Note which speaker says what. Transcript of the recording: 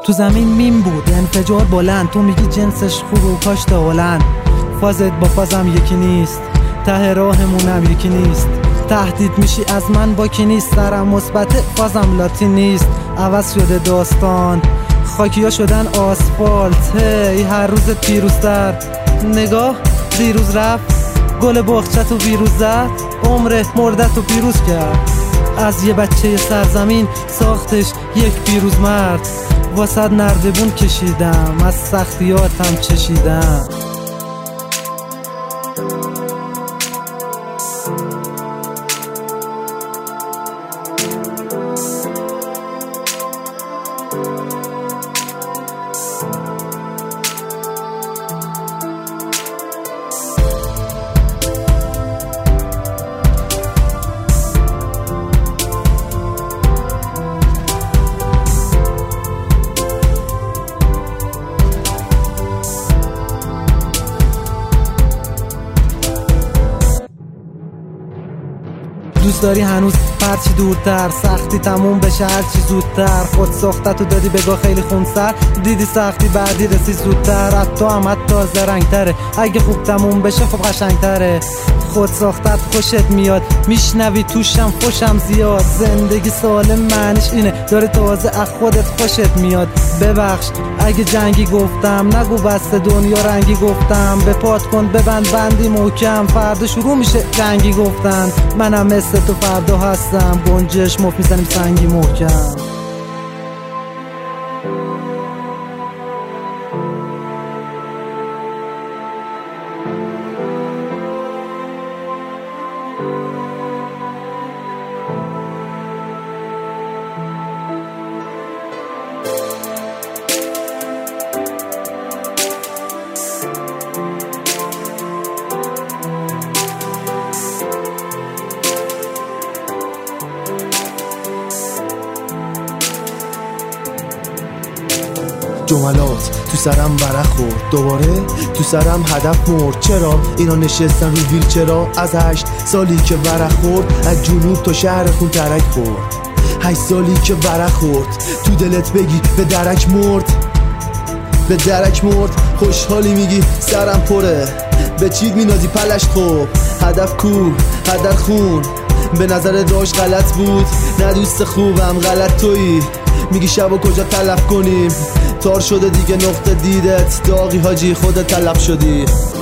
Speaker 1: تو زمین مین بود انفجار بلند، تو میگی جنسش خوب و کاش هلند. فازت با فازم یکی نیست، ته راهمونم یکی نیست. تهدید میشی از من با کی نیست، سرم مثبت فازم لاتی نیست. عوض شده داستان، خاکیا شدن آسفالت. هی هر روز پیروزتر، نگاه دیروز رفت گل باغچت و ویروز زد، عمر مردت و پیروز کرد. از یه بچه سرزمین ساختش یک پیروز مرد. واسد نردبون کشیدم، از سختیاتم چشیدم. دوست داری هنوز هرچی دورتر، سختی تموم بشه هرچی زودتر. خود ساختتو دادی بگاه خیلی خونسر، دیدی سختی بعدی رسید زودتر. از تو هم حتی زرنگتره، اگه خوب تموم بشه خب قشنگتره. خود ساختت خوشت میاد، میشنوی توشم خوشم زیاد. زندگی سالم معنیش اینه داره تازه از خودت خوشت میاد. ببخش اگه جنگی گفتم، نگو بسته دنیا رنگی گفتم. به پات کن ببند بندی محکم، فردا شروع میشه جنگی گفتن. منم مثل تو فردا هستم، گنجش مفت میزنیم سنگی محکم.
Speaker 2: جملات تو سرم ورق خورد، دوباره تو سرم هدف مرد. چرا اینا نشستن رو ویل؟ چرا از 8 سالی که ورق خورد، از جنوب تا شهر خون ترک خورد. 8 سالی که ورق خورد، تو دلت بگی به درک مرد، به درک مرد. خوشحالی میگی سرم پره، به چید مینازی پلشت. خوب هدف کو؟ هدر خون به نظر داشت غلط بود. نه دوست خوبم غلط تویی، میگی شبو کجا تلف کنیم؟ تار شده دیگه نقطه دیدت، داغی حاجی خودت تلف شدی.